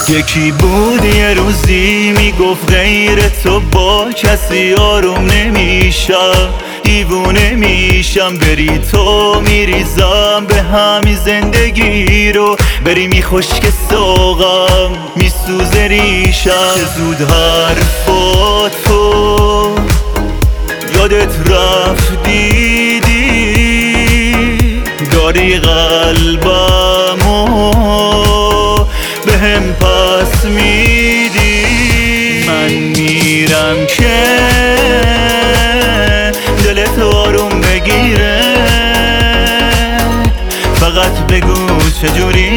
یکی بود یه روزی میگفت غیر تو با کسی آروم نمیشم، دیوونه میشم، بری تو میریزم به همین زندگی رو، بری میخشک ساقم میسوزه ریشم. چه زود حرفاتو یادت رفت دیدی، داری قلبمو بهم پس میدی. من میرم که دلت آروم بگیره، فقط بگو چجوری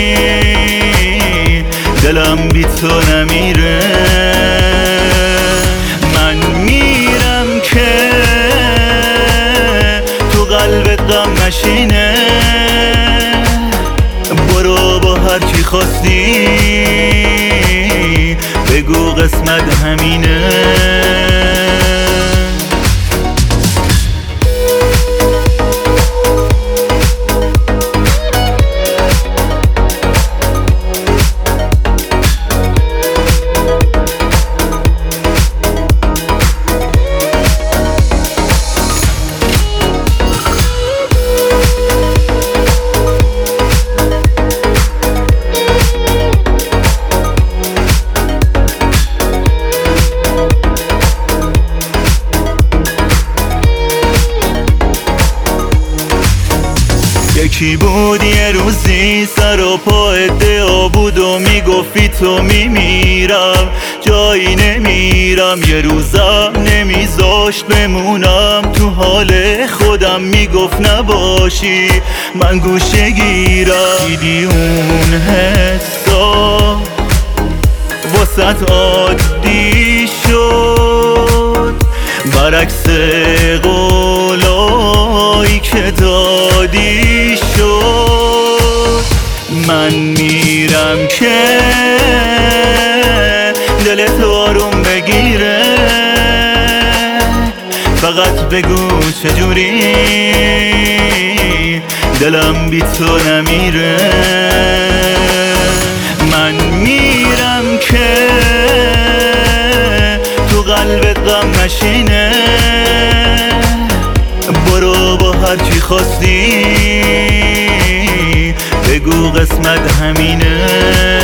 دلم بی تو نمیره. من میرم که تو قلبت غم نشینه، برو با هر چی خواستی بگو قسمت همینه. یکی بود یه روزی سر و پا ادعا بود و میگفتی تو میمیرم، جایی نمیرم، یه روزم نمیذاشت بمونم تو حال خودم، میگفت نباشی من گوشه گیرم. دیدی اون حسا واسط عادی شد، برعکس قولایی که دادی شد. من میرم که دلت آروم بگیره، فقط بگو چجوری دلم بی تو نمیره. من میرم که تو قلبت غم نشینه، برو با هر چی خواستی بگو قسمت همینه.